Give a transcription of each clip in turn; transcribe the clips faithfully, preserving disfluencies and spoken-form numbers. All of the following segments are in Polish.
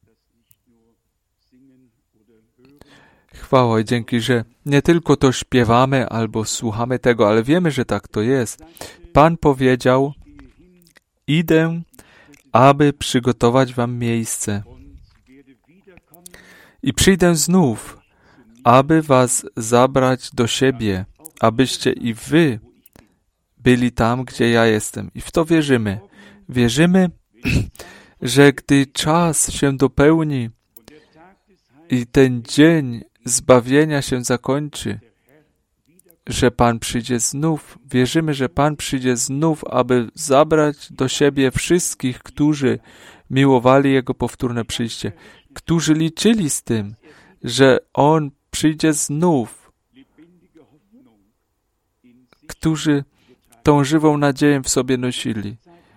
Chwała i dzięki, że nie tylko to śpiewamy albo słuchamy tego, ale wiemy, że tak to jest. Pan powiedział: idę, aby przygotować wam miejsce. I przyjdę znów, aby was zabrać do siebie, abyście i wy byli tam, gdzie ja jestem. I w to wierzymy. Wierzymy, że gdy czas się dopełni i ten dzień zbawienia się zakończy, że Pan przyjdzie znów. Wierzymy, że Pan przyjdzie znów, aby zabrać do siebie wszystkich, którzy miłowali Jego powtórne przyjście, którzy liczyli z tym, że On przyjdzie znów, którzy tą żywą nadzieję w sobie nosili.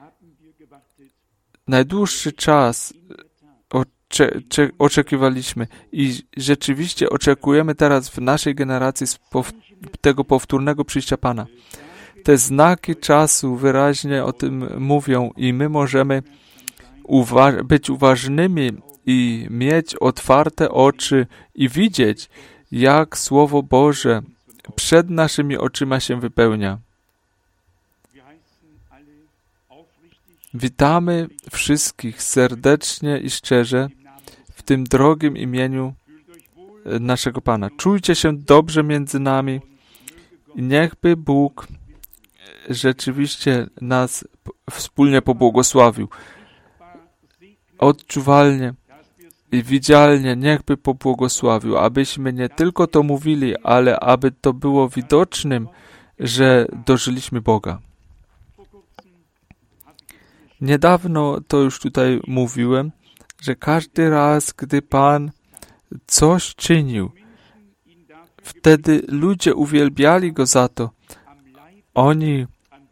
Najdłuższy czas ocze, cze, oczekiwaliśmy i rzeczywiście oczekujemy teraz w naszej generacji pow, tego powtórnego przyjścia Pana. Te znaki czasu wyraźnie o tym mówią i my możemy uwa- być uważnymi i mieć otwarte oczy i widzieć, jak Słowo Boże przed naszymi oczyma się wypełnia. Witamy wszystkich serdecznie i szczerze w tym drogim imieniu naszego Pana. Czujcie się dobrze między nami i niechby Bóg rzeczywiście nas wspólnie pobłogosławił. Odczuwalnie i widzialnie niechby pobłogosławił, abyśmy nie tylko to mówili, ale aby to było widocznym, że dożyliśmy Boga. Niedawno to już tutaj mówiłem, że każdy raz, gdy Pan coś czynił, wtedy ludzie uwielbiali Go za to. Oni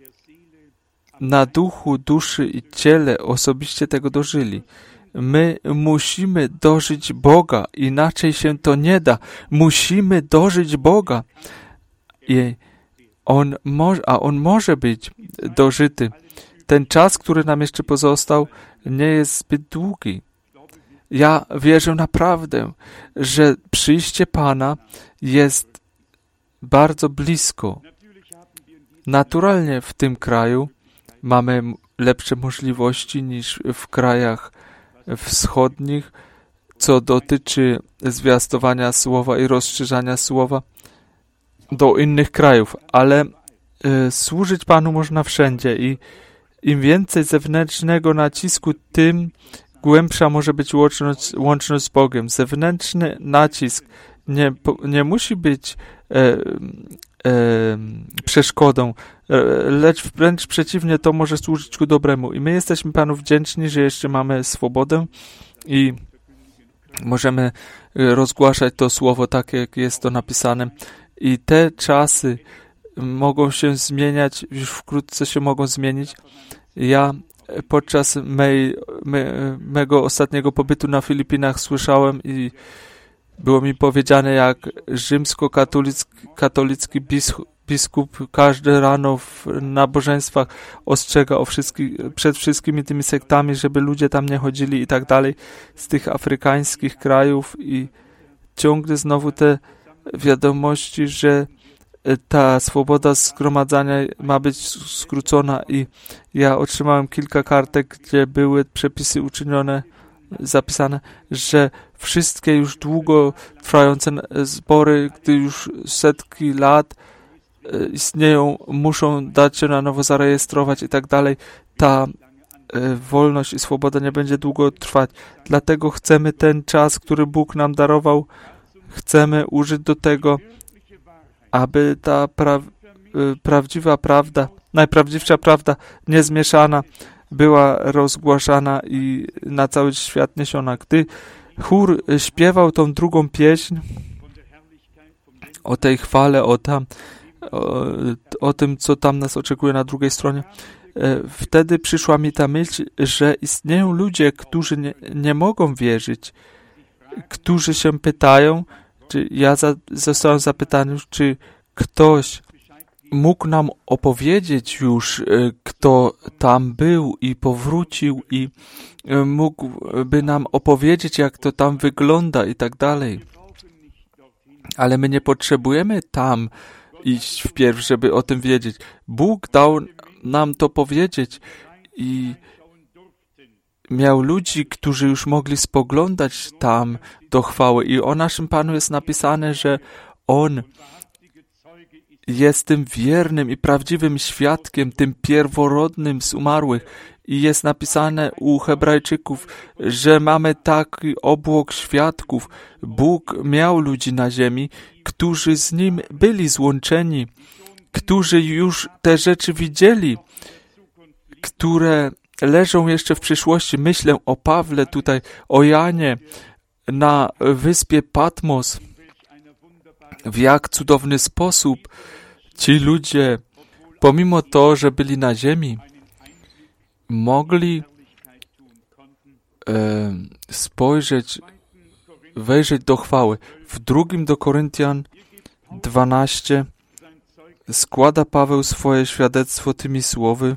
na duchu, duszy i ciele osobiście tego dożyli. My musimy dożyć Boga, inaczej się to nie da. Musimy dożyć Boga. I on może, a On może być dożyty. Ten czas, który nam jeszcze pozostał, nie jest zbyt długi. Ja wierzę naprawdę, że przyjście Pana jest bardzo blisko. Naturalnie w tym kraju mamy lepsze możliwości niż w krajach wschodnich, co dotyczy zwiastowania słowa i rozszerzania słowa do innych krajów, ale y, służyć Panu można wszędzie i im więcej zewnętrznego nacisku, tym głębsza może być łączność, łączność z Bogiem. Zewnętrzny nacisk nie, nie musi być e, e, przeszkodą, lecz wręcz przeciwnie, to może służyć ku dobremu. I my jesteśmy Panu wdzięczni, że jeszcze mamy swobodę i możemy rozgłaszać to słowo tak, jak jest to napisane. I te czasy mogą się zmieniać, już wkrótce się mogą zmienić. Ja podczas mej, me, mego ostatniego pobytu na Filipinach słyszałem i było mi powiedziane, jak rzymskokatolicki biskup, biskup każde rano w nabożeństwach ostrzega o wszystkich, przed wszystkimi tymi sektami, żeby ludzie tam nie chodzili i tak dalej z tych afrykańskich krajów i ciągle znowu te wiadomości, że ta swoboda zgromadzania ma być skrócona i ja otrzymałem kilka kartek, gdzie były przepisy uczynione, zapisane, że wszystkie już długo trwające zbory, gdy już setki lat istnieją, muszą dać się na nowo zarejestrować i tak dalej. Ta wolność i swoboda nie będzie długo trwać. Dlatego chcemy ten czas, który Bóg nam darował, chcemy użyć do tego, aby ta pra- prawdziwa prawda, najprawdziwsza prawda, niezmieszana, była rozgłaszana i na cały świat niesiona. Gdy chór śpiewał tą drugą pieśń o tej chwale, o, tam, o, o tym, co tam nas oczekuje na drugiej stronie, wtedy przyszła mi ta myśl, że istnieją ludzie, którzy nie, nie mogą wierzyć, którzy się pytają, czy ja za, zostałem zapytany, czy ktoś mógł nam opowiedzieć już, kto tam był i powrócił i mógłby nam opowiedzieć, jak to tam wygląda i tak dalej. Ale my nie potrzebujemy tam iść wpierw, żeby o tym wiedzieć. Bóg dał nam to powiedzieć i miał ludzi, którzy już mogli spoglądać tam do chwały. I o naszym Panu jest napisane, że On jest tym wiernym i prawdziwym świadkiem, tym pierworodnym z umarłych. I jest napisane u Hebrajczyków, że mamy taki obłok świadków. Bóg miał ludzi na ziemi, którzy z Nim byli złączeni, którzy już te rzeczy widzieli, które leżą jeszcze w przyszłości. Myślę o Pawle tutaj, o Janie na wyspie Patmos. W jak cudowny sposób ci ludzie, pomimo to, że byli na ziemi, mogli e, spojrzeć, wejrzeć do chwały. W drugim do Koryntian dwanaście składa Paweł swoje świadectwo tymi słowy.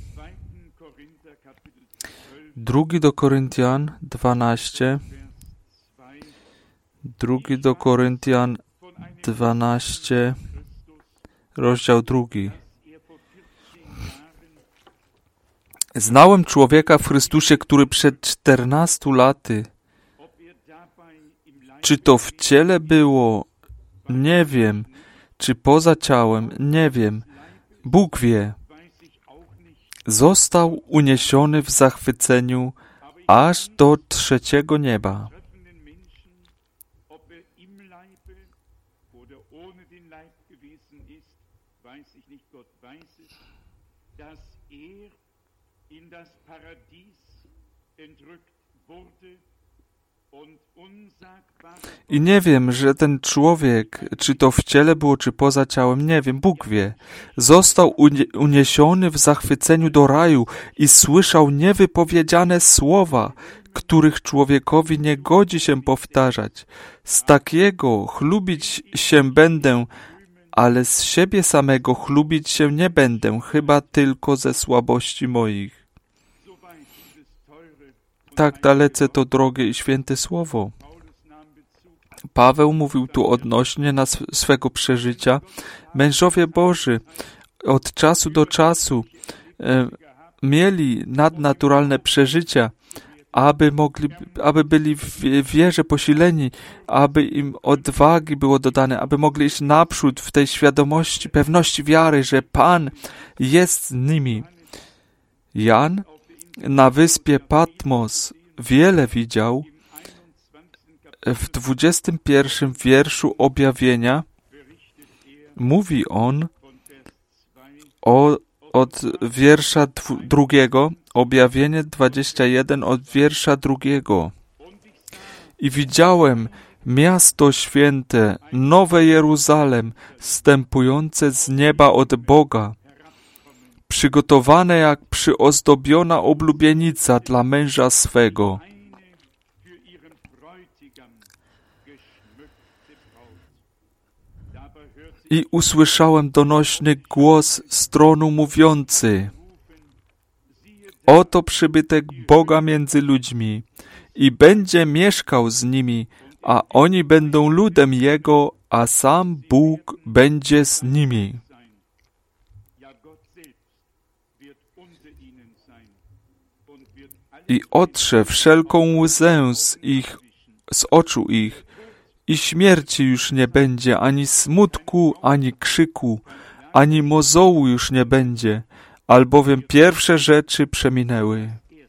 Drugi do Koryntian dwanaście. Drugi do Koryntian dwanaście, rozdział drugi. Znałem człowieka w Chrystusie, który przed czternastu laty, czy to w ciele było, nie wiem, czy poza ciałem, nie wiem, Bóg wie, został uniesiony w zachwyceniu aż do trzeciego nieba. I nie wiem, że ten człowiek, czy to w ciele było, czy poza ciałem, nie wiem, Bóg wie, został uniesiony w zachwyceniu do raju i słyszał niewypowiedziane słowa, których człowiekowi nie godzi się powtarzać. Z takiego chlubić się będę, ale z siebie samego chlubić się nie będę, chyba tylko ze słabości moich. Tak dalece to drogie i święte słowo. Paweł mówił tu odnośnie na swego przeżycia. Mężowie Boży od czasu do czasu e, mieli nadnaturalne przeżycia, aby mogli, aby byli w wierze posileni, aby im odwagi było dodane, aby mogli iść naprzód w tej świadomości, pewności wiary, że Pan jest z nimi. Jan na wyspie Patmos wiele widział. W dwudziestym pierwszym wierszu objawienia mówi on o, od wiersza dwu, drugiego, objawienie dwadzieścia jeden od wiersza drugiego. I widziałem miasto święte, nowe Jeruzalem, zstępujące z nieba od Boga, przygotowane jak przyozdobiona oblubienica dla męża swego. I usłyszałem donośny głos z tronu mówiący: oto przybytek Boga między ludźmi i będzie mieszkał z nimi, a oni będą ludem Jego, a sam Bóg będzie z nimi. I otrze wszelką łzę z ich, z oczu ich, i śmierci już nie będzie, ani smutku, ani krzyku, ani mozołu już nie będzie, albowiem pierwsze rzeczy przeminęły.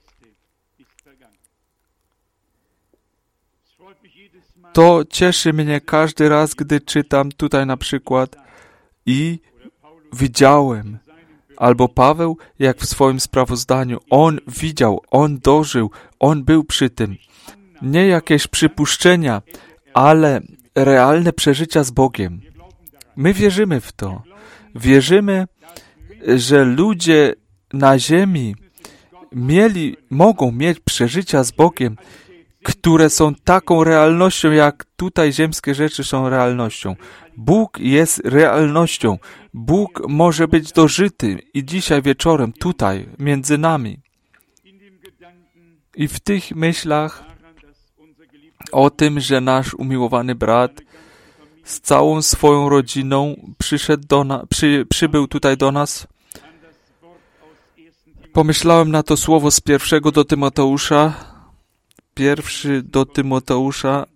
To cieszy mnie każdy raz, gdy czytam tutaj na przykład i widziałem, albo Paweł, jak w swoim sprawozdaniu, on widział, on dożył, on był przy tym. Nie jakieś przypuszczenia, ale realne przeżycia z Bogiem. My wierzymy w to. Wierzymy, że ludzie na ziemi mieli, mogą mieć przeżycia z Bogiem które są taką realnością, jak tutaj ziemskie rzeczy są realnością. Bóg jest realnością. Bóg może być dożyty i dzisiaj wieczorem tutaj, między nami. I w tych myślach o tym, że nasz umiłowany brat z całą swoją rodziną przyszedł do na, przy, przybył tutaj do nas, pomyślałem na to słowo z pierwszego do Tymoteusza, pierwszy do Tymoteusza,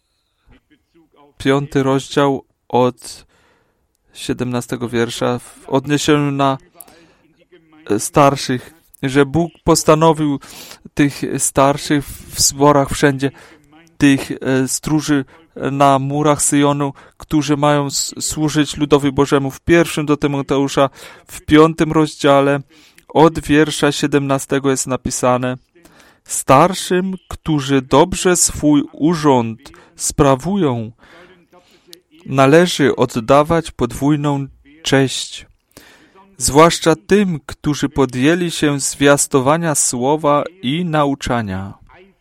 piąty rozdział od siedemnastego wiersza, w odniesieniu na starszych, że Bóg postanowił tych starszych w zborach wszędzie, tych stróży na murach Syjonu, którzy mają służyć ludowi Bożemu. W pierwszym do Tymoteusza, w piątym rozdziale, od wiersza siedemnastego jest napisane: starszym, którzy dobrze swój urząd sprawują, należy oddawać podwójną cześć, zwłaszcza tym, którzy podjęli się zwiastowania słowa i nauczania.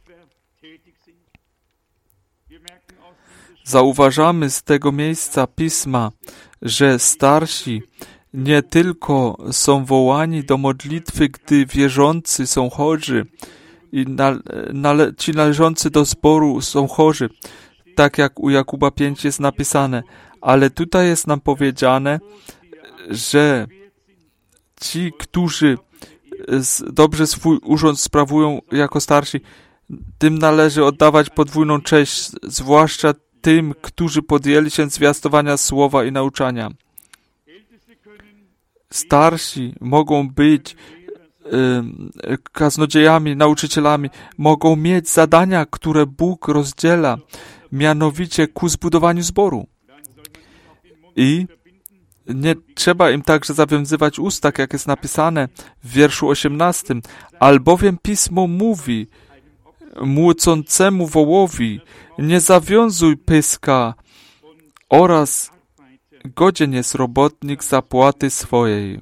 Zauważamy z tego miejsca Pisma, że starsi nie tylko są wołani do modlitwy, gdy wierzący są chorzy i na, nale, ci należący do zboru są chorzy, tak jak u Jakuba pięć jest napisane, ale tutaj jest nam powiedziane, że ci, którzy dobrze swój urząd sprawują jako starsi, tym należy oddawać podwójną cześć, zwłaszcza tym, którzy podjęli się zwiastowania słowa i nauczania. Starsi mogą być y, kaznodziejami, nauczycielami, mogą mieć zadania, które Bóg rozdziela, mianowicie ku zbudowaniu zboru. I nie trzeba im także zawiązywać ust, tak jak jest napisane w wierszu osiemnastym, albowiem Pismo mówi młócącemu wołowi: nie zawiązuj pyska, oraz godzien jest robotnik zapłaty swojej.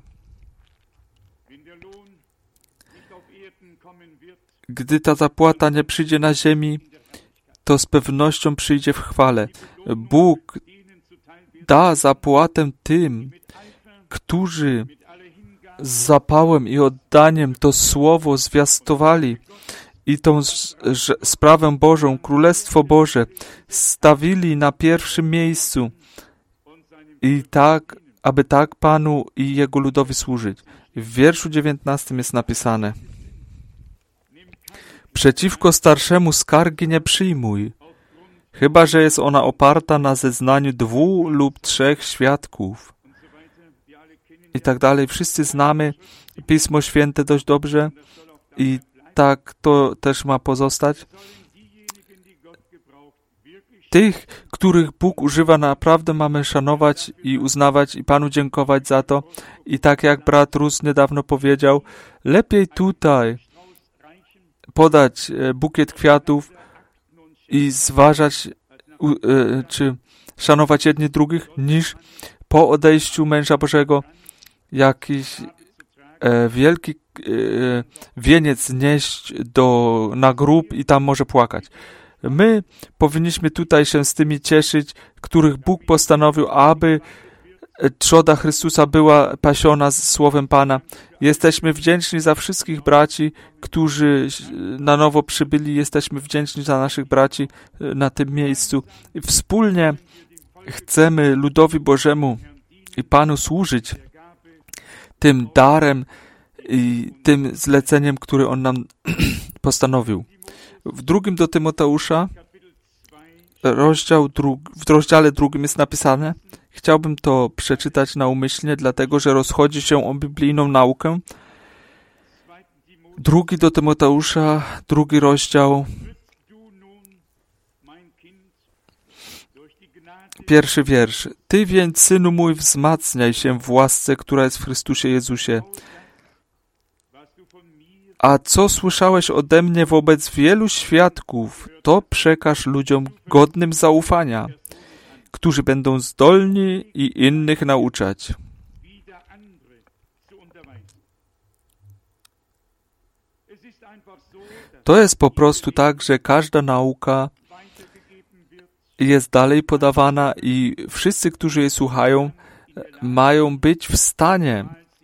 Gdy ta zapłata nie przyjdzie na ziemi, to z pewnością przyjdzie w chwale. Bóg da zapłatę tym, którzy z zapałem i oddaniem to słowo zwiastowali i tą sprawę Bożą, Królestwo Boże stawili na pierwszym miejscu i tak, aby tak Panu i Jego ludowi służyć. W wierszu dziewiętnastym jest napisane: przeciwko starszemu skargi nie przyjmuj, chyba że jest ona oparta na zeznaniu dwóch lub trzech świadków. I tak dalej. Wszyscy znamy Pismo Święte dość dobrze i tak to też ma pozostać. Tych, których Bóg używa, naprawdę mamy szanować i uznawać i Panu dziękować za to. I tak jak brat Rus niedawno powiedział, lepiej tutaj podać bukiet kwiatów i zważać, czy szanować jedni drugich, niż po odejściu męża Bożego jakiś e, wielki e, wieniec nieść do, na grób i tam może płakać. My powinniśmy tutaj się z tymi cieszyć, których Bóg postanowił, aby trzoda Chrystusa była pasiona z słowem Pana. Jesteśmy wdzięczni za wszystkich braci, którzy na nowo przybyli. Jesteśmy wdzięczni za naszych braci na tym miejscu. I wspólnie chcemy ludowi Bożemu i Panu służyć tym darem i tym zleceniem, który On nam postanowił. W drugim do Tymoteusza, rozdział drugi, w rozdziale drugim jest napisane, chciałbym to przeczytać naumyślnie, dlatego że rozchodzi się o biblijną naukę. Drugi do Tymoteusza, drugi rozdział, pierwszy wiersz. Ty więc, synu mój, wzmacniaj się w łasce, która jest w Chrystusie Jezusie. A co słyszałeś ode mnie wobec wielu świadków, to przekaż ludziom godnym zaufania, którzy będą zdolni i innych nauczać. To jest po prostu tak, że każda nauka jest dalej podawana i wszyscy, którzy jej słuchają, mają być w stanie,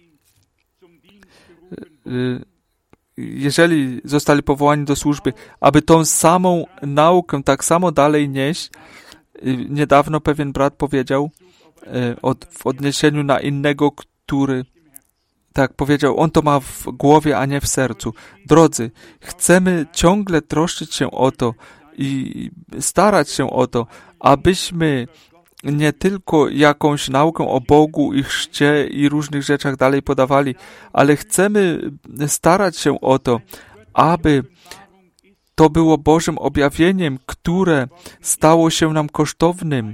jeżeli zostali powołani do służby, aby tą samą naukę tak samo dalej nieść. Niedawno pewien brat powiedział od, w odniesieniu na innego, który tak powiedział, on to ma w głowie, a nie w sercu. Drodzy, chcemy ciągle troszczyć się o to i starać się o to, abyśmy nie tylko jakąś naukę o Bogu i chrzcie i różnych rzeczach dalej podawali, ale chcemy starać się o to, aby to było Bożym objawieniem, które stało się nam kosztownym.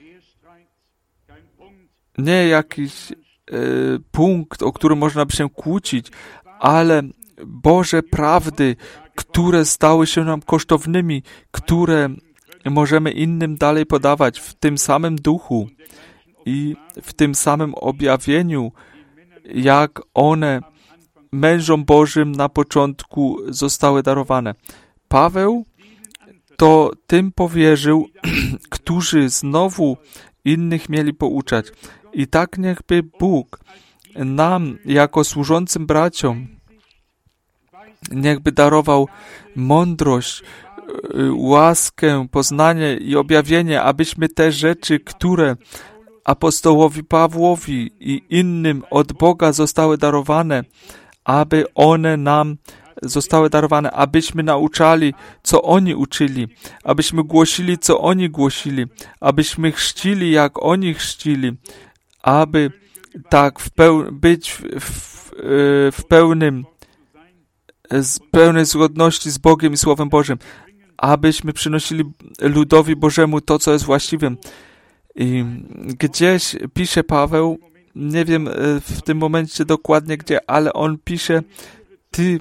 Nie jakiś e, punkt, o którym można by się kłócić, ale Boże prawdy, które stały się nam kosztownymi, które możemy innym dalej podawać w tym samym duchu i w tym samym objawieniu, jak one mężom Bożym na początku zostały darowane. Paweł to tym powierzył, którzy znowu innych mieli pouczać. I tak niechby Bóg nam, jako służącym braciom, niechby darował mądrość, łaskę, poznanie i objawienie, abyśmy te rzeczy, które apostołowi Pawłowi i innym od Boga zostały darowane, aby one nam zostały darowane, abyśmy nauczali, co oni uczyli, abyśmy głosili, co oni głosili, abyśmy chrzcili, jak oni chrzcili, aby tak w peł- być w, w, w pełnym z pełnej zgodności z Bogiem i Słowem Bożym, abyśmy przynosili ludowi Bożemu to, co jest właściwym. I gdzieś pisze Paweł, nie wiem w tym momencie dokładnie gdzie, ale on pisze, ty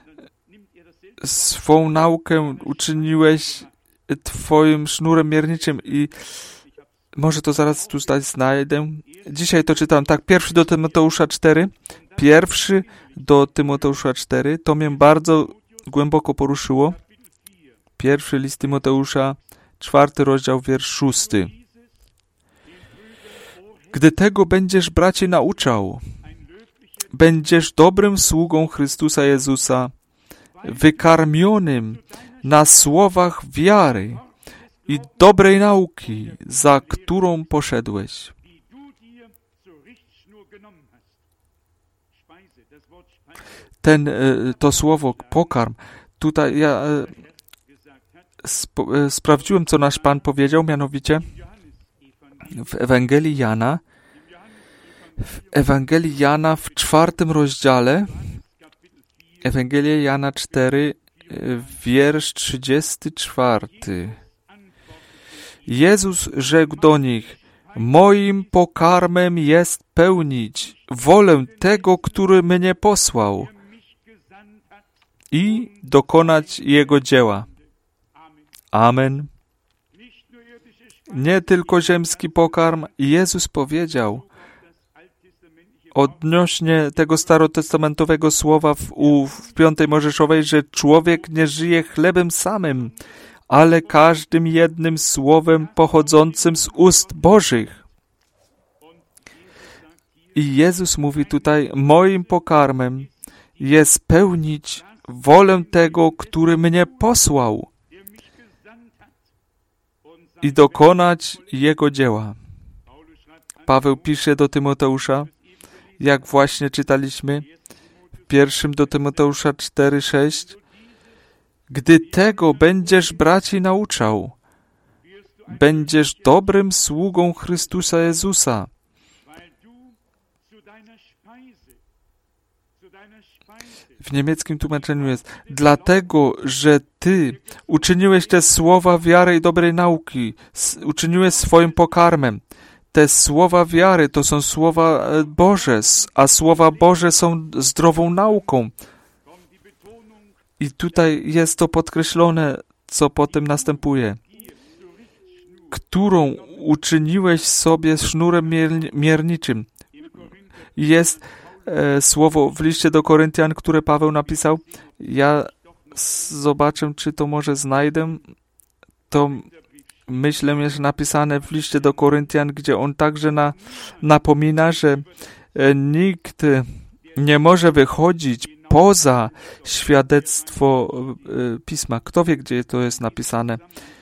swą naukę uczyniłeś twoim sznurem mierniczym i może to zaraz tutaj znajdę. Dzisiaj to czytam tak, pierwszy do Tymoteusza cztery, pierwszy do Tymoteusza cztery, to mnie bardzo głęboko poruszyło. Pierwszy list Tymoteusza, czwarty rozdział, wiersz szósty. Gdy tego będziesz, bracie, nauczał, będziesz dobrym sługą Chrystusa Jezusa, wykarmionym na słowach wiary i dobrej nauki, za którą poszedłeś. Ten, to słowo pokarm, tutaj ja sp- sprawdziłem, co nasz Pan powiedział, mianowicie w Ewangelii Jana, w Ewangelii Jana w czwartym rozdziale, Ewangelia Jana cztery, wiersz trzydziesty czwarty. Jezus rzekł do nich, moim pokarmem jest pełnić wolę tego, który mnie posłał i dokonać Jego dzieła. Amen. Nie tylko ziemski pokarm. Jezus powiedział odnośnie tego starotestamentowego słowa w, u, w piątej Mojżeszowej, że człowiek nie żyje chlebem samym, ale każdym jednym słowem pochodzącym z ust Bożych. I Jezus mówi tutaj, moim pokarmem jest pełnić wolę tego, który mnie posłał i dokonać Jego dzieła. Paweł pisze do Tymoteusza, jak właśnie czytaliśmy, w pierwszym do Tymoteusza cztery, sześć, gdy tego będziesz braci nauczał, będziesz dobrym sługą Chrystusa Jezusa. W niemieckim tłumaczeniu jest, dlatego, że Ty uczyniłeś te słowa wiary i dobrej nauki, uczyniłeś swoim pokarmem. Te słowa wiary to są słowa Boże, a słowa Boże są zdrową nauką. I tutaj jest to podkreślone, co potem następuje. Którą uczyniłeś sobie sznurem mierniczym. Jest e, słowo w liście do Koryntian, które Paweł napisał. Ja zobaczę, czy to może znajdę. To myślę, jest napisane w liście do Koryntian, gdzie on także na, napomina, że nikt nie może wychodzić poza świadectwo Pisma. Kto wie, gdzie to jest napisane?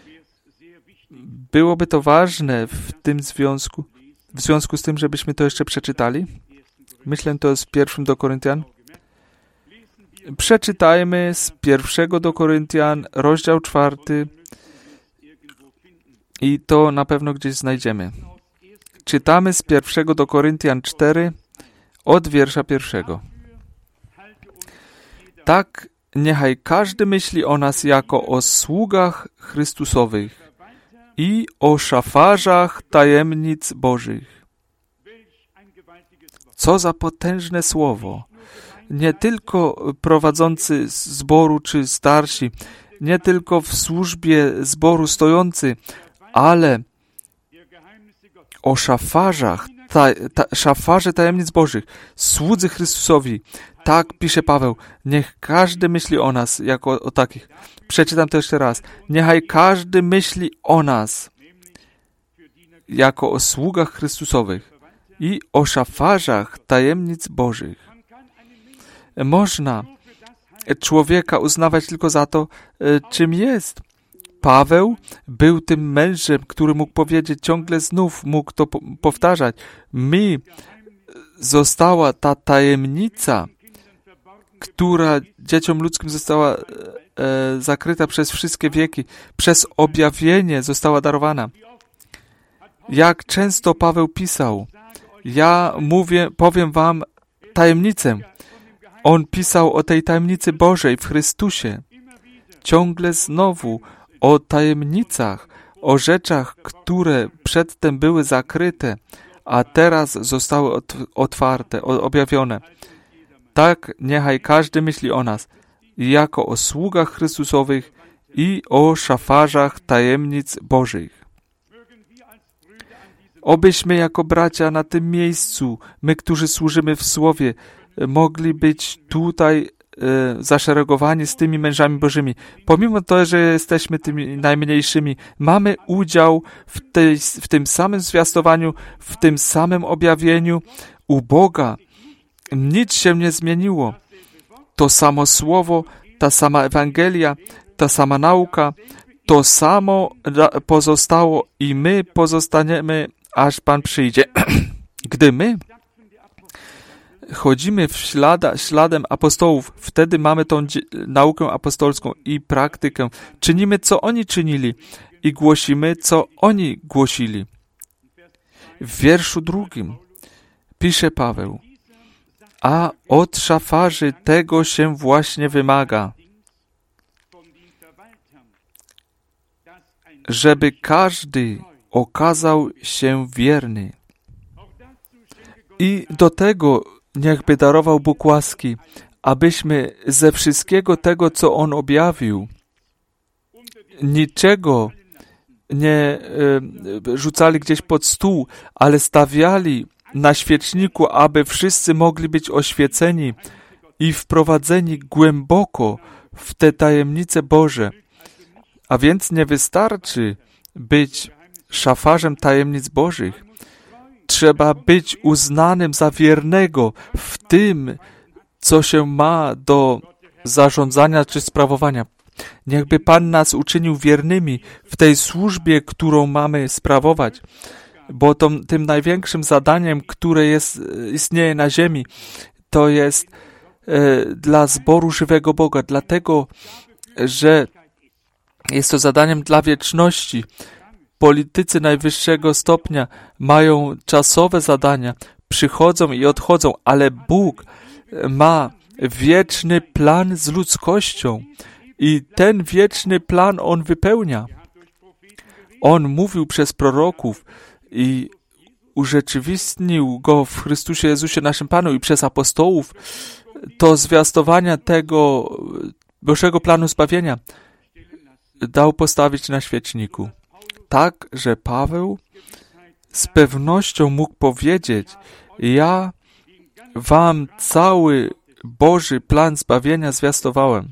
Byłoby to ważne w tym związku, w związku z tym, żebyśmy to jeszcze przeczytali. Myślę, to jest w pierwszym do Koryntian. Przeczytajmy z pierwszego do Koryntian, rozdział czwarty i to na pewno gdzieś znajdziemy. Czytamy z pierwszego do Koryntian cztery od wiersza pierwszego. Tak, niechaj każdy myśli o nas jako o sługach Chrystusowych i o szafarzach tajemnic Bożych. Co za potężne słowo! Nie tylko prowadzący zboru czy starsi, nie tylko w służbie zboru stojący, ale o szafarzach, ta, ta, szafarze tajemnic Bożych, słudzy Chrystusowi. Tak pisze Paweł, niech każdy myśli o nas jako o takich. Przeczytam to jeszcze raz. Niechaj każdy myśli o nas jako o sługach Chrystusowych i o szafarzach tajemnic Bożych. Można człowieka uznawać tylko za to, czym jest. Paweł był tym mężem, który mógł powiedzieć ciągle znów, mógł to powtarzać. Mi została ta tajemnica, która dzieciom ludzkim została e, zakryta przez wszystkie wieki, przez objawienie została darowana. Jak często Paweł pisał, ja mówię, powiem wam tajemnicę. On pisał o tej tajemnicy Bożej w Chrystusie. Ciągle znowu o tajemnicach, o rzeczach, które przedtem były zakryte, a teraz zostały otwarte, objawione. Tak niechaj każdy myśli o nas, jako o sługach Chrystusowych i o szafarzach tajemnic Bożych. Obyśmy jako bracia na tym miejscu, my, którzy służymy w Słowie, mogli być tutaj e, zaszeregowani z tymi mężami Bożymi. Pomimo to, że jesteśmy tymi najmniejszymi, mamy udział w, tej, w tym samym zwiastowaniu, w tym samym objawieniu u Boga. Nic się nie zmieniło. To samo słowo, ta sama Ewangelia, ta sama nauka, to samo pozostało i my pozostaniemy, aż Pan przyjdzie. Gdy my chodzimy w ślada, śladem apostołów, wtedy mamy tą naukę apostolską i praktykę. Czynimy, co oni czynili i głosimy, co oni głosili. W wierszu drugim pisze Paweł, a od szafarzy tego się właśnie wymaga, żeby każdy okazał się wierny. I do tego niechby darował Bóg łaski, abyśmy ze wszystkiego tego, co On objawił, niczego nie y, rzucali gdzieś pod stół, ale stawiali na świeczniku, aby wszyscy mogli być oświeceni i wprowadzeni głęboko w te tajemnice Boże. A więc nie wystarczy być szafarzem tajemnic Bożych. Trzeba być uznanym za wiernego w tym, co się ma do zarządzania czy sprawowania. Niechby Pan nas uczynił wiernymi w tej służbie, którą mamy sprawować, bo to, tym największym zadaniem, które jest, istnieje na ziemi, to jest e, dla zboru żywego Boga, dlatego, że jest to zadaniem dla wieczności. Politycy najwyższego stopnia mają czasowe zadania, przychodzą i odchodzą, ale Bóg ma wieczny plan z ludzkością i ten wieczny plan On wypełnia. On mówił przez proroków i urzeczywistnił go w Chrystusie Jezusie naszym Panu i przez apostołów to zwiastowania tego Bożego planu zbawienia dał postawić na świeczniku. Tak, że Paweł z pewnością mógł powiedzieć, ja wam cały Boży plan zbawienia zwiastowałem.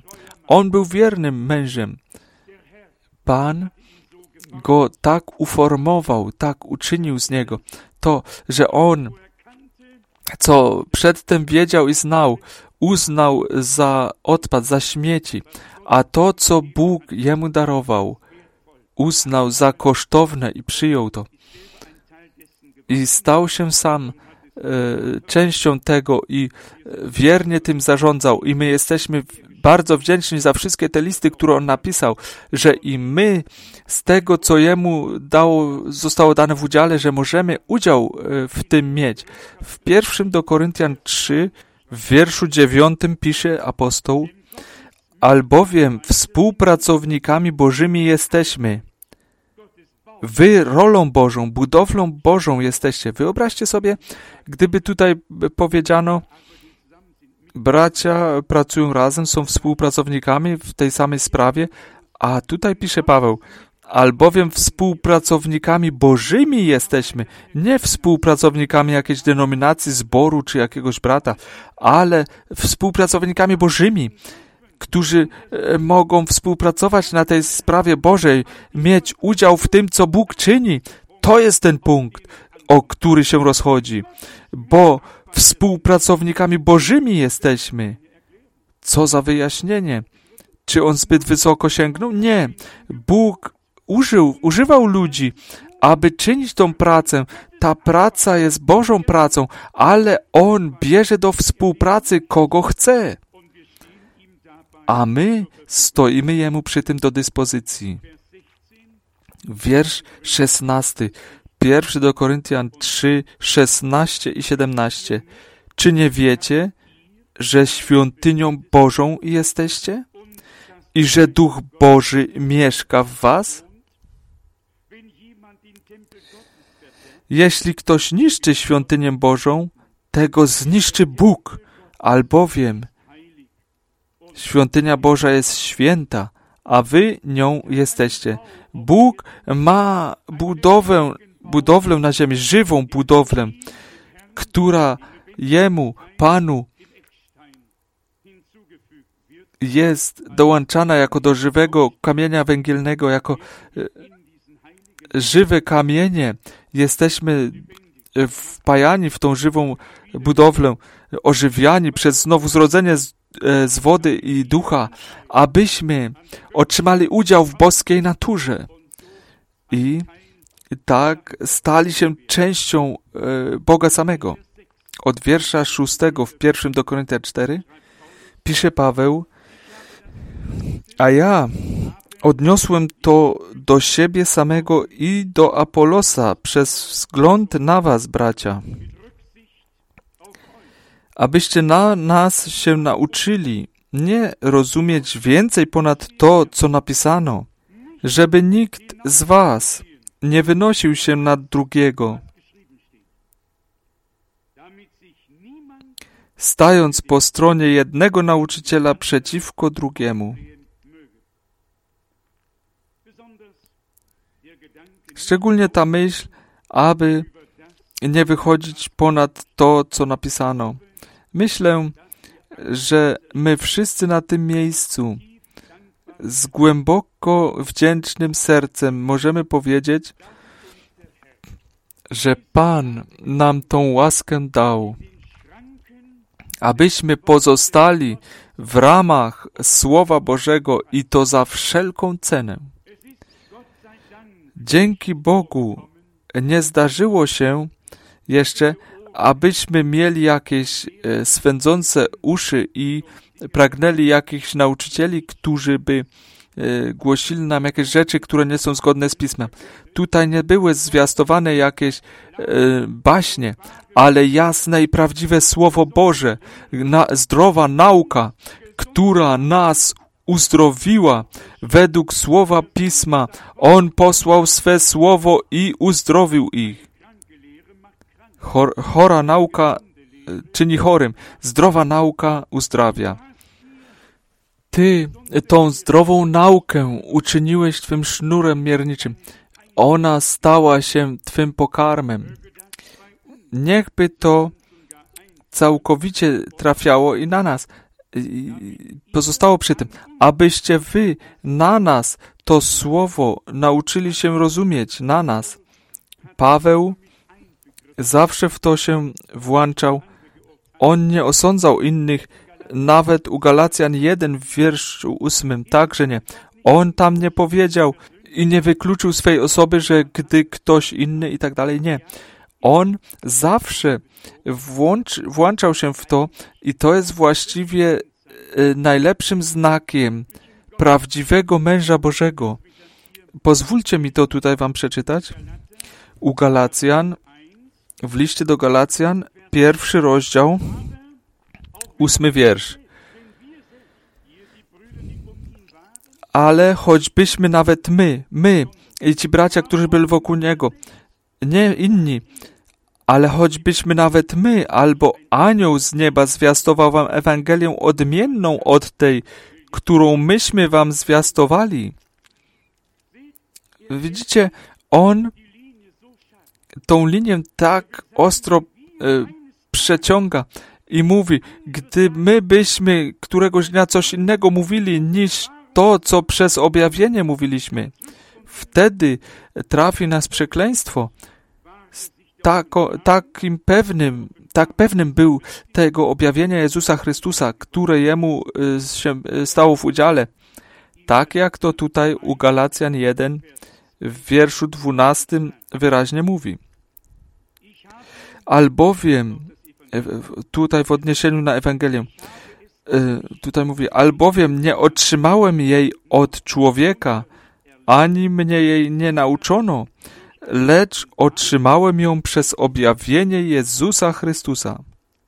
On był wiernym mężem. Pan go tak uformował, tak uczynił z niego. To, że on, co przedtem wiedział i znał, uznał za odpad, za śmieci, a to, co Bóg jemu darował, uznał za kosztowne i przyjął to. I stał się sam e, częścią tego i wiernie tym zarządzał. I my jesteśmy bardzo wdzięczni za wszystkie te listy, które on napisał, że i my z tego, co jemu dało, zostało dane w udziale, że możemy udział w tym mieć. W pierwszym do Koryntian trzy, w wierszu dziewiątym pisze apostoł: albowiem współpracownikami Bożymi jesteśmy. Wy rolą Bożą, budowlą Bożą jesteście. Wyobraźcie sobie, gdyby tutaj powiedziano, bracia pracują razem, są współpracownikami w tej samej sprawie, a tutaj pisze Paweł, albowiem współpracownikami Bożymi jesteśmy, nie współpracownikami jakiejś denominacji, zboru czy jakiegoś brata, ale współpracownikami Bożymi, którzy mogą współpracować na tej sprawie Bożej, mieć udział w tym, co Bóg czyni. To jest ten punkt, o który się rozchodzi, bo współpracownikami Bożymi jesteśmy. Co za wyjaśnienie. Czy on zbyt wysoko sięgnął? Nie. Bóg użył, używał ludzi, aby czynić tą pracę. Ta praca jest Bożą pracą, ale On bierze do współpracy kogo chce. A my stoimy Jemu przy tym do dyspozycji. Wiersz szesnasty. Pierwszy do Koryntian trzy, szesnaście i siedemnaście. Czy nie wiecie, że świątynią Bożą jesteście? I że Duch Boży mieszka w was? Jeśli ktoś niszczy świątynię Bożą, tego zniszczy Bóg, albowiem świątynia Boża jest święta, a wy nią jesteście. Bóg ma budowę, budowlę na ziemi, żywą budowlę, która Jemu, Panu, jest dołączana jako do żywego kamienia węgielnego, jako żywe kamienie. Jesteśmy wpajani w tą żywą budowlę, ożywiani przez znowu-zrodzenie z, z wody i ducha, abyśmy otrzymali udział w boskiej naturze. I tak stali się częścią Boga samego. Od wiersza szóstego w pierwszym do Koryntian cztery pisze Paweł: a ja odniosłem to do siebie samego i do Apolosa przez wzgląd na was, bracia, abyście na nas się nauczyli nie rozumieć więcej ponad to, co napisano, żeby nikt z was nie wynosił się nad drugiego, stając po stronie jednego nauczyciela przeciwko drugiemu. Szczególnie ta myśl, aby nie wychodzić ponad to, co napisano. Myślę, że my wszyscy na tym miejscu z głęboko wdzięcznym sercem możemy powiedzieć, że Pan nam tą łaskę dał, abyśmy pozostali w ramach Słowa Bożego i to za wszelką cenę. Dzięki Bogu nie zdarzyło się jeszcze, abyśmy mieli jakieś e, swędzące uszy i pragnęli jakichś nauczycieli, którzy by e, głosili nam jakieś rzeczy, które nie są zgodne z Pismem. Tutaj nie były zwiastowane jakieś e, baśnie, ale jasne i prawdziwe Słowo Boże, na, zdrowa nauka, która nas uzdrowiła według Słowa Pisma. On posłał swe Słowo i uzdrowił ich. Chor, chora nauka czyni chorym. Zdrowa nauka uzdrawia. Ty tą zdrową naukę uczyniłeś Twym sznurem mierniczym. Ona stała się Twym pokarmem. Niechby to całkowicie trafiało i na nas. pozostało przy tym, abyście wy na nas to słowo nauczyli się rozumieć, na nas. Paweł zawsze w to się włączał. On nie osądzał innych, nawet u Galacjan jeden w wierszu ósmym, także nie. On tam nie powiedział i nie wykluczył swej osoby, że gdy ktoś inny i tak dalej, nie. On zawsze włącz, włączał się w to i to jest właściwie y, najlepszym znakiem prawdziwego męża Bożego. Pozwólcie mi to tutaj wam przeczytać. U Galacjan, w liście do Galacjan, pierwszy rozdział, ósmy wiersz. Ale choćbyśmy nawet my, my i ci bracia, którzy byli wokół Niego, nie inni, ale choćbyśmy nawet my, albo anioł z nieba zwiastował wam Ewangelię odmienną od tej, którą myśmy wam zwiastowali. Widzicie, on tą linię tak ostro y, przeciąga i mówi, gdy my byśmy któregoś dnia coś innego mówili niż to, co przez objawienie mówiliśmy, wtedy trafi nas przekleństwo. Tako, takim pewnym, tak pewnym był tego objawienia Jezusa Chrystusa, które Jemu y, się stało w udziale. Tak jak to tutaj u Galacjan jeden w wierszu dwunastym wyraźnie mówi. Albowiem, tutaj w odniesieniu na Ewangelię, tutaj mówi, albowiem nie otrzymałem jej od człowieka, ani mnie jej nie nauczono, lecz otrzymałem ją przez objawienie Jezusa Chrystusa.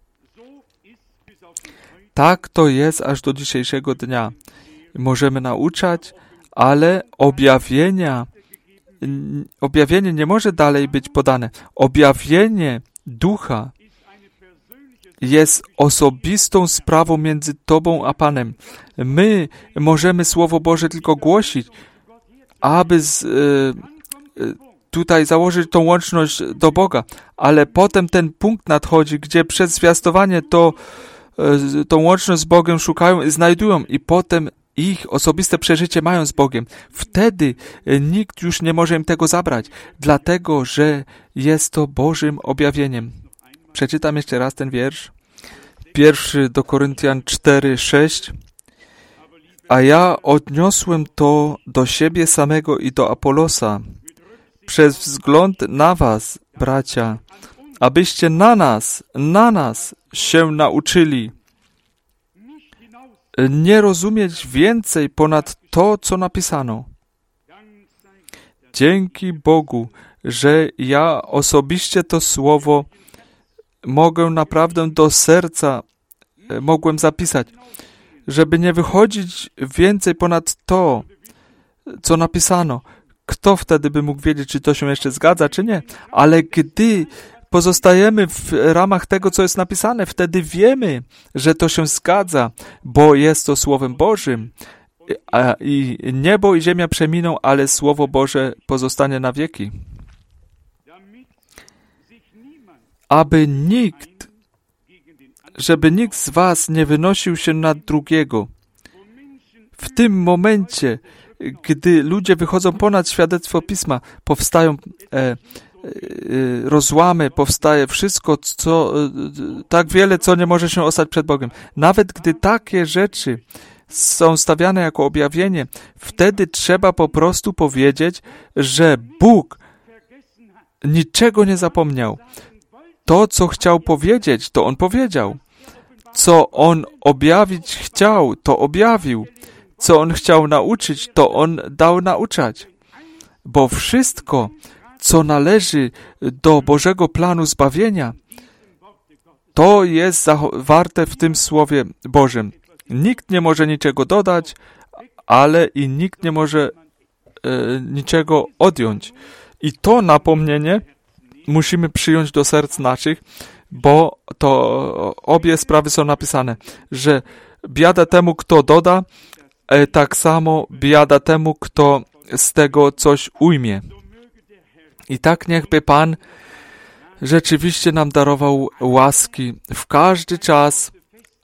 Tak to jest aż do dzisiejszego dnia. Możemy nauczać, ale objawienia, objawienie nie może dalej być podane. Objawienie Ducha jest osobistą sprawą między Tobą a Panem. My możemy Słowo Boże tylko głosić, aby z, y, y, tutaj założyć tą łączność do Boga, ale potem ten punkt nadchodzi, gdzie przez zwiastowanie to, y, tą łączność z Bogiem szukają i znajdują i potem ich osobiste przeżycie mają z Bogiem. Wtedy nikt już nie może im tego zabrać, dlatego że jest to Bożym objawieniem. Przeczytam jeszcze raz ten wiersz. Pierwszy do Koryntian cztery, sześć. A ja odniosłem to do siebie samego i do Apolosa, przez wzgląd na was, bracia, abyście na nas, na nas się nauczyli nie rozumieć więcej ponad to, co napisano. Dzięki Bogu, że ja osobiście to słowo mogę naprawdę do serca, mogłem zapisać, żeby nie wychodzić więcej ponad to, co napisano. Kto wtedy by mógł wiedzieć, czy to się jeszcze zgadza, czy nie? Ale gdy pozostajemy w ramach tego, co jest napisane, wtedy wiemy, że to się zgadza, bo jest to Słowem Bożym. A i niebo i ziemia przeminą, ale Słowo Boże pozostanie na wieki. Aby nikt, żeby nikt z was nie wynosił się nad drugiego. W tym momencie, gdy ludzie wychodzą ponad świadectwo Pisma, powstają e, e, rozłamy, powstaje wszystko, co, e, tak wiele, co nie może się ostać przed Bogiem. Nawet gdy takie rzeczy są stawiane jako objawienie, wtedy trzeba po prostu powiedzieć, że Bóg niczego nie zapomniał. To, co chciał powiedzieć, to On powiedział. Co On objawić chciał, to objawił. Co On chciał nauczyć, to On dał nauczać. Bo wszystko, co należy do Bożego planu zbawienia, to jest zawarte w tym Słowie Bożym. Nikt nie może niczego dodać, ale i nikt nie może e, niczego odjąć. I to napomnienie musimy przyjąć do serc naszych, bo to obie sprawy są napisane, że biada temu, kto doda, e, tak samo biada temu, kto z tego coś ujmie. I tak niechby Pan rzeczywiście nam darował łaski w każdy czas,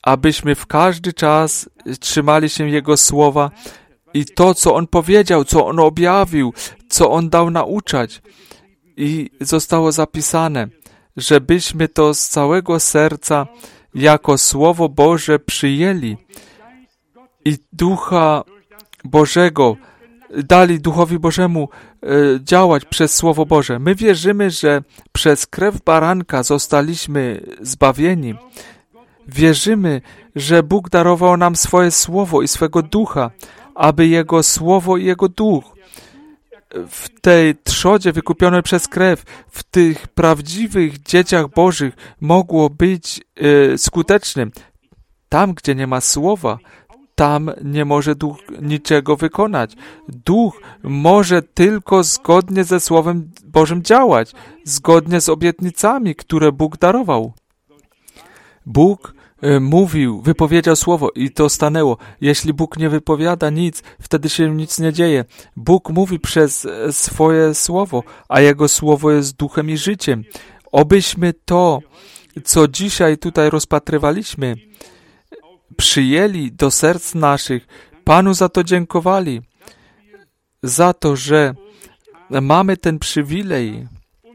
abyśmy w każdy czas trzymali się Jego słowa i to, co On powiedział, co On objawił, co On dał nauczać. I zostało zapisane, żebyśmy to z całego serca jako Słowo Boże przyjęli i Ducha Bożego dali Duchowi Bożemu e, działać przez Słowo Boże. My wierzymy, że przez krew baranka zostaliśmy zbawieni. Wierzymy, że Bóg darował nam swoje Słowo i swego Ducha, aby Jego Słowo i Jego Duch w tej trzodzie wykupionej przez krew, w tych prawdziwych dzieciach Bożych mogło być e, skutecznym. Tam, gdzie nie ma Słowa, tam nie może Duch niczego wykonać. Duch może tylko zgodnie ze Słowem Bożym działać, zgodnie z obietnicami, które Bóg darował. Bóg e, mówił, wypowiedział Słowo i to stanęło. Jeśli Bóg nie wypowiada nic, wtedy się nic nie dzieje. Bóg mówi przez swoje Słowo, a Jego Słowo jest duchem i życiem. Obyśmy to, co dzisiaj tutaj rozpatrywaliśmy, przyjęli do serc naszych, Panu za to dziękowali, za to, że mamy ten przywilej,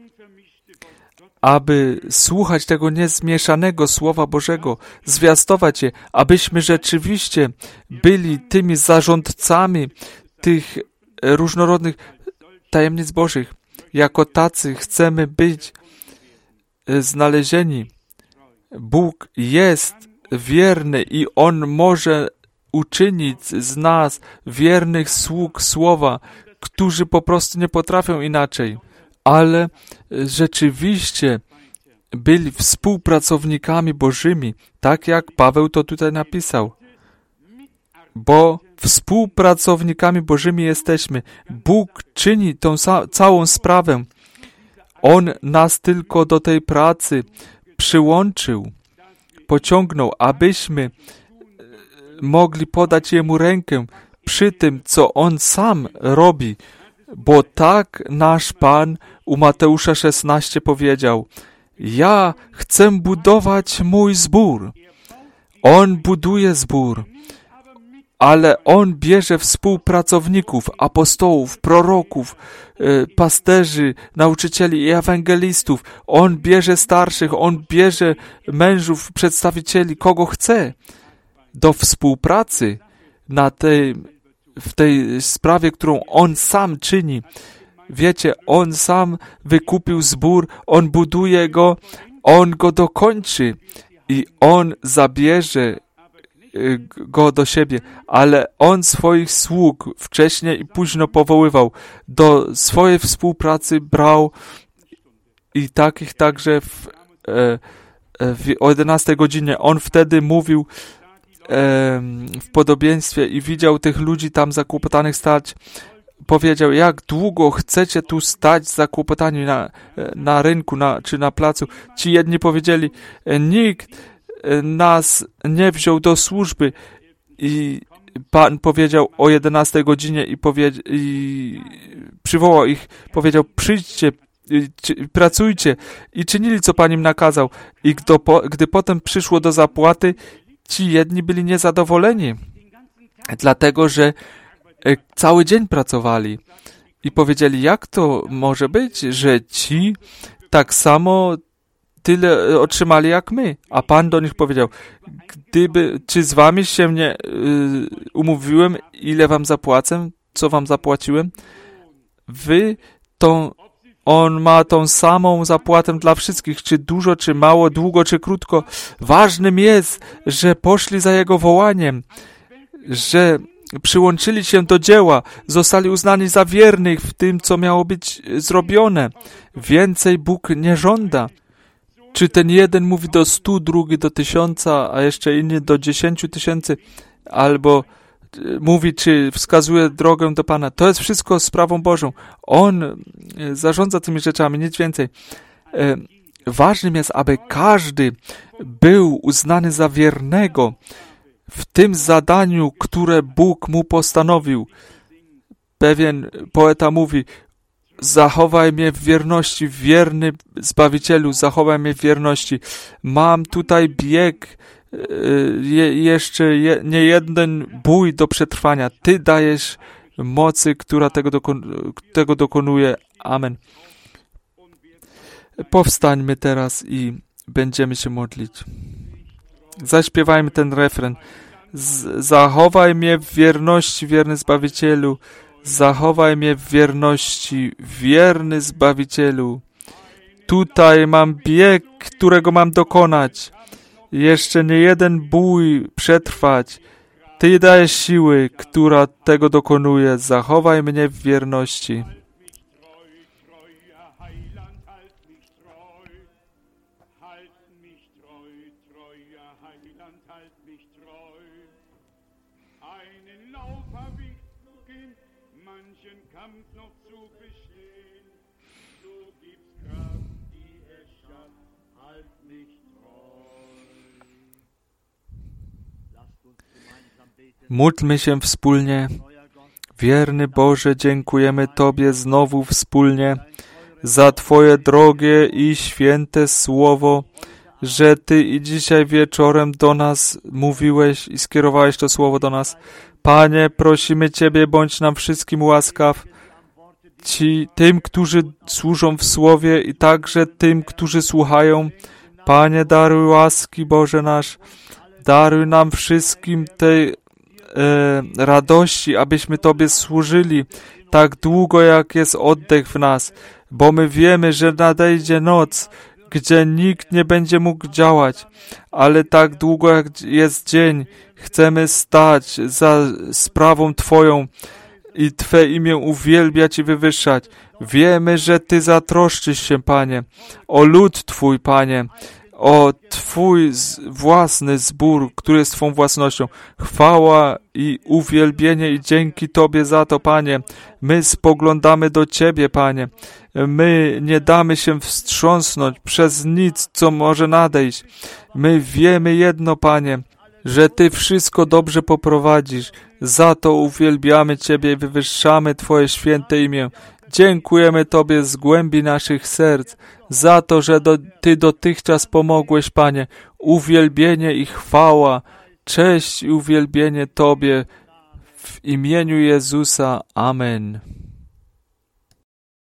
aby słuchać tego niezmieszanego Słowa Bożego, zwiastować je, abyśmy rzeczywiście byli tymi zarządcami tych różnorodnych tajemnic Bożych. Jako tacy chcemy być znalezieni. Bóg jest wierny i On może uczynić z nas wiernych sług Słowa, którzy po prostu nie potrafią inaczej, ale rzeczywiście byli współpracownikami Bożymi, tak jak Paweł to tutaj napisał. Bo współpracownikami Bożymi jesteśmy. Bóg czyni tą sa- całą sprawę. On nas tylko do tej pracy przyłączył, pociągnął, abyśmy mogli podać Jemu rękę przy tym, co On sam robi. Bo tak nasz Pan u Mateusza szesnaście powiedział: ja chcę budować mój zbór. On buduje zbór, ale On bierze współpracowników, apostołów, proroków, pasterzy, nauczycieli i ewangelistów. On bierze starszych, On bierze mężów, przedstawicieli, kogo chce, do współpracy na tej, w tej sprawie, którą On sam czyni. Wiecie, On sam wykupił zbór, On buduje go, On go dokończy i On zabierze go do siebie, ale On swoich sług wcześniej i późno powoływał, do swojej współpracy brał i takich także w, w o jedenastej godzinie. On wtedy mówił w podobieństwie i widział tych ludzi tam zakłopotanych stać. Powiedział: jak długo chcecie tu stać zakłopotani na, na rynku na, czy na placu? Ci jedni powiedzieli: nikt nas nie wziął do służby. I Pan powiedział o jedenastej godzinie i, powie, i przywołał ich, powiedział: przyjdźcie, czy, pracujcie. I czynili, co Pan im nakazał. I gdy, po, gdy potem przyszło do zapłaty, ci jedni byli niezadowoleni, dlatego że cały dzień pracowali. I powiedzieli: jak to może być, że ci tak samo tyle otrzymali jak my? A Pan do nich powiedział: gdyby, czy z wami się nie y, umówiłem, ile wam zapłacę, co wam zapłaciłem? Wy tą, on ma tą samą zapłatę dla wszystkich, czy dużo, czy mało, długo, czy krótko. Ważnym jest, że poszli za Jego wołaniem, że przyłączyli się do dzieła, zostali uznani za wiernych w tym, co miało być zrobione. Więcej Bóg nie żąda. Czy ten jeden mówi do stu, drugi do tysiąca, a jeszcze inny do dziesięciu tysięcy, albo mówi, czy wskazuje drogę do Pana. To jest wszystko sprawą Bożą. On zarządza tymi rzeczami, nic więcej. Ważnym jest, aby każdy był uznany za wiernego w tym zadaniu, które Bóg mu postanowił. Pewien poeta mówi: zachowaj mnie w wierności, wierny Zbawicielu, zachowaj mnie w wierności. Mam tutaj bieg je, jeszcze je, nie jeden bój do przetrwania. Ty dajesz mocy, która tego, dokon, tego dokonuje. Amen. Powstańmy teraz i będziemy się modlić. Zaśpiewajmy ten refren. Z, zachowaj mnie w wierności, wierny Zbawicielu. Zachowaj mnie w wierności, wierny Zbawicielu. Tutaj mam bieg, którego mam dokonać. Jeszcze nie jeden bój przetrwać. Ty dajesz siły, która tego dokonuje. Zachowaj mnie w wierności. Módlmy się wspólnie. Wierny Boże, dziękujemy Tobie znowu wspólnie za Twoje drogie i święte słowo, że Ty i dzisiaj wieczorem do nas mówiłeś i skierowałeś to słowo do nas. Panie, prosimy Ciebie, bądź nam wszystkim łaskaw, Ci, tym, którzy służą w słowie i także tym, którzy słuchają. Panie, daruj łaski, Boże nasz, daruj nam wszystkim tej e, radości, abyśmy Tobie służyli tak długo, jak jest oddech w nas, bo my wiemy, że nadejdzie noc, gdzie nikt nie będzie mógł działać, ale tak długo, jak jest dzień, chcemy stać za sprawą Twoją i Twe imię uwielbiać i wywyższać. Wiemy, że Ty zatroszczysz się, Panie, o lud Twój, Panie, o Twój własny zbór, który jest Twą własnością. Chwała i uwielbienie i dzięki Tobie za to, Panie. My spoglądamy do Ciebie, Panie. My nie damy się wstrząsnąć przez nic, co może nadejść. My wiemy jedno, Panie, że Ty wszystko dobrze poprowadzisz. Za to uwielbiamy Ciebie i wywyższamy Twoje święte imię. Dziękujemy Tobie z głębi naszych serc za to, że do, Ty dotychczas pomogłeś, Panie. Uwielbienie i chwała, cześć i uwielbienie Tobie w imieniu Jezusa. Amen.